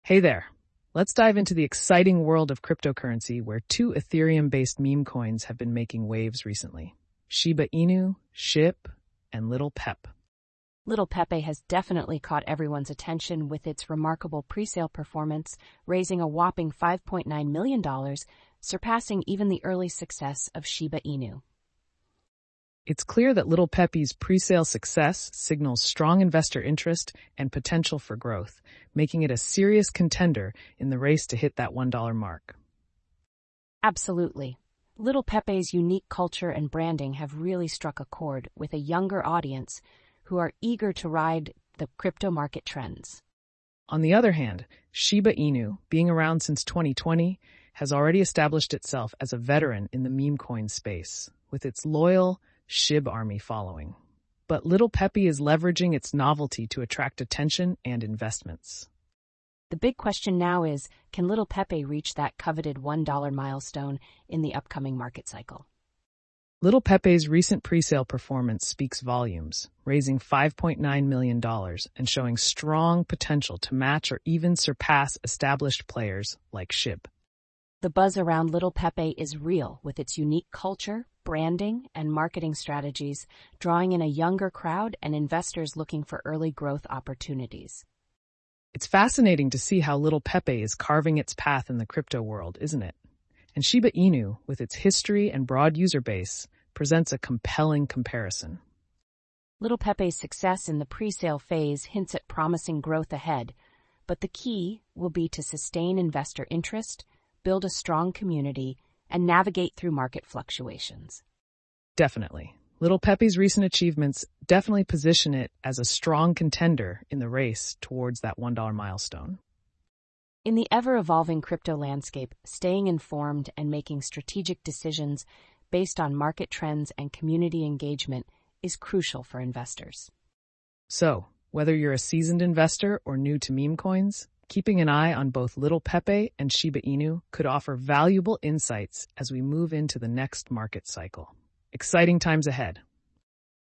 Hey there. Let's dive into the exciting world of cryptocurrency where two Ethereum-based meme coins have been making waves recently. Shiba Inu, SHIB, and Little Pep. Little Pepe has definitely caught everyone's attention with its remarkable pre-sale performance, raising a whopping $5.9 million, surpassing even the early success of Shiba Inu. It's clear that Little Pepe's pre-sale success signals strong investor interest and potential for growth, making it a serious contender in the race to hit that $1 mark. Absolutely. Little Pepe's unique culture and branding have really struck a chord with a younger audience who are eager to ride the crypto market trends. On the other hand, Shiba Inu, being around since 2020, has already established itself as a veteran in the meme coin space, with its loyal SHIB army following. But Little Pepe is leveraging its novelty to attract attention and investments. The big question now is, can Little Pepe reach that coveted $1 milestone in the upcoming market cycle? Little Pepe's recent pre-sale performance speaks volumes, raising $5.9 million and showing strong potential to match or even surpass established players like SHIB. The buzz around Little Pepe is real, with its unique culture, branding, and marketing strategies, drawing in a younger crowd and investors looking for early growth opportunities. It's fascinating to see how Little Pepe is carving its path in the crypto world, isn't it? And Shiba Inu, with its history and broad user base, presents a compelling comparison. Little Pepe's success in the pre-sale phase hints at promising growth ahead, but the key will be to sustain investor interest, build a strong community, and navigate through market fluctuations. Definitely. Little Pepe's recent achievements definitely position it as a strong contender in the race towards that $1 milestone. In the ever-evolving crypto landscape, staying informed and making strategic decisions based on market trends and community engagement is crucial for investors. So, whether you're a seasoned investor or new to meme coins, keeping an eye on both Little Pepe and Shiba Inu could offer valuable insights as we move into the next market cycle. Exciting times ahead.